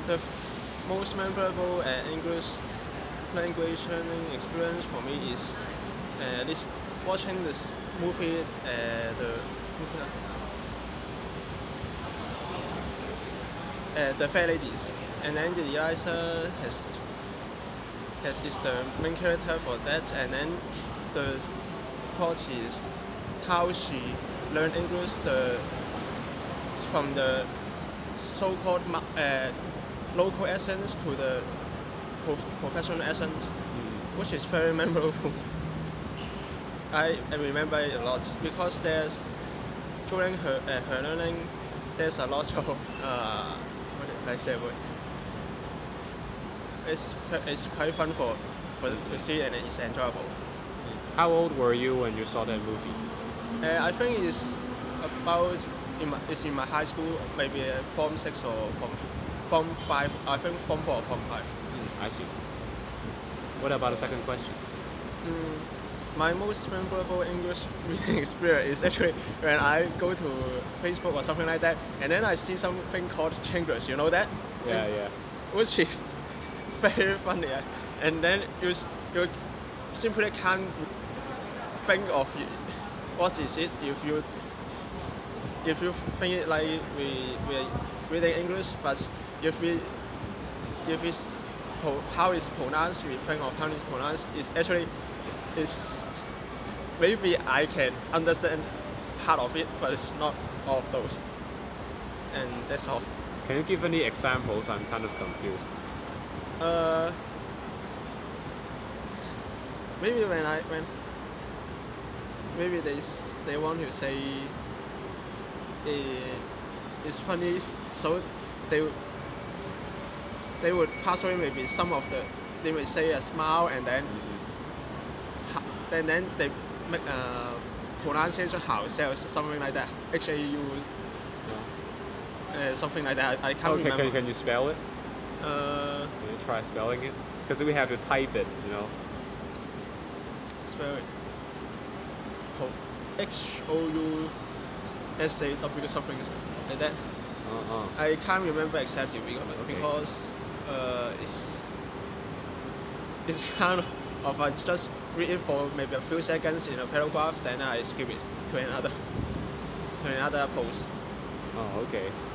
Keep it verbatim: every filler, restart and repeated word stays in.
the most memorable uh, English language learning experience for me is uh, this watching this movie, uh, the uh, the Fair Ladies, and then the Eliza has has this the main character for that, and then the plot is how she learned English the from the so-called uh, local accents to the prof professional accents, mm. which is very memorable. I, I remember it a lot because there's during her uh, her learning there's a lot of uh, what did I say about it? It's it's quite fun for for to see, and it's enjoyable. How old were you when you saw that movie? Uh, I think it's about in my, it's in my high school, maybe uh, form six or form form five. I think form four or form five. Mm, I see. What about the second question? Mm, my most memorable English reading experience is actually when I go to Facebook or something like that, and then I see something called Chinglish. You know that? Yeah, and, yeah. Which is very funny, and then you you simply can't think of what is it if you if you think it like we we are reading English, but if we if it's how it's pronounced, we think of how it's pronounced. It's actually it's maybe I can understand part of it, but it's not all of those, and that's all. Can you give any examples? I'm kind of confused. Uh, maybe when I when maybe they they want to say uh, it's funny, so they they would pass away maybe some of the they would say a smile, and then mm-hmm. and then they make uh, pronunciation how cells something like that. H A U uh, something like that. I, I can't okay, remember. Can, can you spell it? Uh, can you try spelling it? Because we have to type it, you know. Spell it. H O U S A W something like that. Uh-uh. I can't remember exactly because, okay. because uh, it's it's kind of I just read it for maybe a few seconds in a paragraph, then I skip it to another to another post. Oh, okay.